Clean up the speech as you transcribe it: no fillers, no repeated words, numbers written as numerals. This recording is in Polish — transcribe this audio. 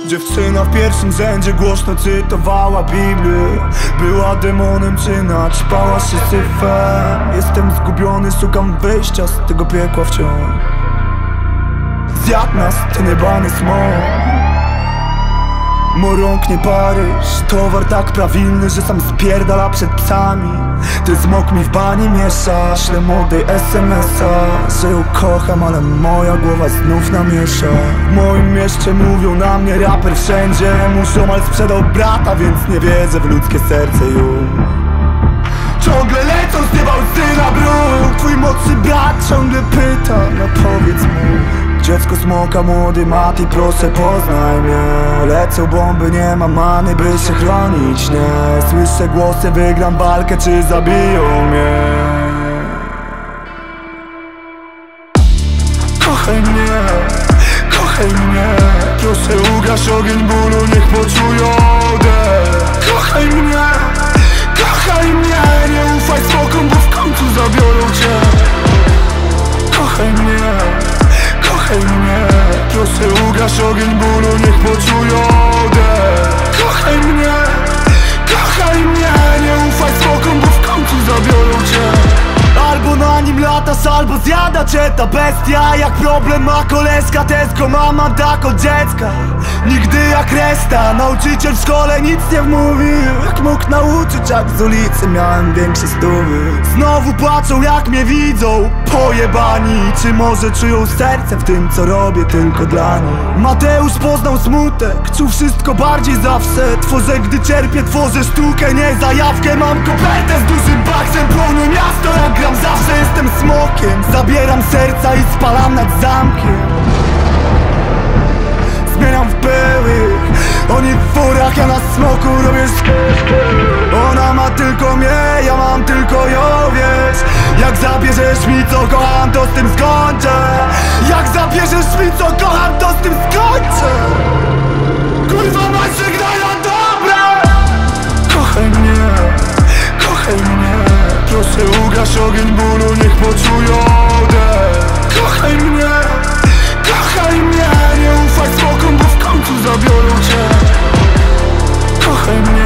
Dziewczyna w pierwszym rzędzie głośno cytowała Biblię. Była demonem czy naćpała się syfem. Jestem zgubiony, szukam wyjścia z tego piekła wciąż. Zjadł nas ten jebany smog. Morąknie Paryż, towar tak prawilny, że sam spierdala przed psami. Ten smok mi w bani miesza. Ślę młodej SMS-a, że ją kocham, ale moja głowa znów namiesza. W moim mieście mówią na mnie raper wszędzie. Muszą, ale sprzedał brata, więc nie wierzę w ludzkie serce już. Ciągle lecą z nieba łzy na bruk. Twój młodszy brat ciągle pyta, no powiedz mu. Dziecko smoka, młody Mati, proszę poznaj mnie. Lecą bomby, nie ma many, by się chronić, nie. Słyszę głosy, wygram walkę, czy zabiją mnie. Kochaj mnie, kochaj mnie. Proszę ugaś ogień bólu, niech poczują dech. Kochaj mnie, kochaj mnie. Nie ufaj smokom, bo w końcu zabiorą cię. Kochaj mnie, kochaj mnie. Proszę ugaś ogień bólu, niech poczują dech. Kochaj mnie, kochaj mnie. Nie ufaj smokom, bo w końcu zabiorą cię. Albo na nim latasz, albo zjada cię ta bestia. Jak problem ma koleżka, Tesco ma mandat od dziecka. Nigdy jak reszta, nauczyciel w szkole nic nie wmówił. Jak mógł nauczyć, jak z ulicy miałem większe stówy. Znowu płaczą jak mnie widzą, pojebani. Czy może czują serce w tym, co robię tylko dla nich. Mateusz poznał smutek, czuł wszystko bardziej zawsze. Tworzę gdy cierpię, tworzę sztukę, nie zajawkę. Mam kopertę z dużym baksem, płonie miasto jak gram zawsze. Jestem smokiem, zabieram serca i spalam nad zamkiem. Zmieniam w pyłych, oni w furach, ja na smoku robię Ona ma tylko mnie, ja mam tylko ją, wiesz. Jak zabierzesz mi co kocham, to z tym skończę. Jak zabierzesz mi co kocham, to z tym skończę. Kurwa mać, żegnaj na dobre. Kochaj mnie, kochaj mnie. Proszę ugaś ogień bólu, niech poczują dech. Kochaj mnie, kochaj mnie. Nie ufaj smokom, bo w końcu zabiorą cię. Kochaj mnie.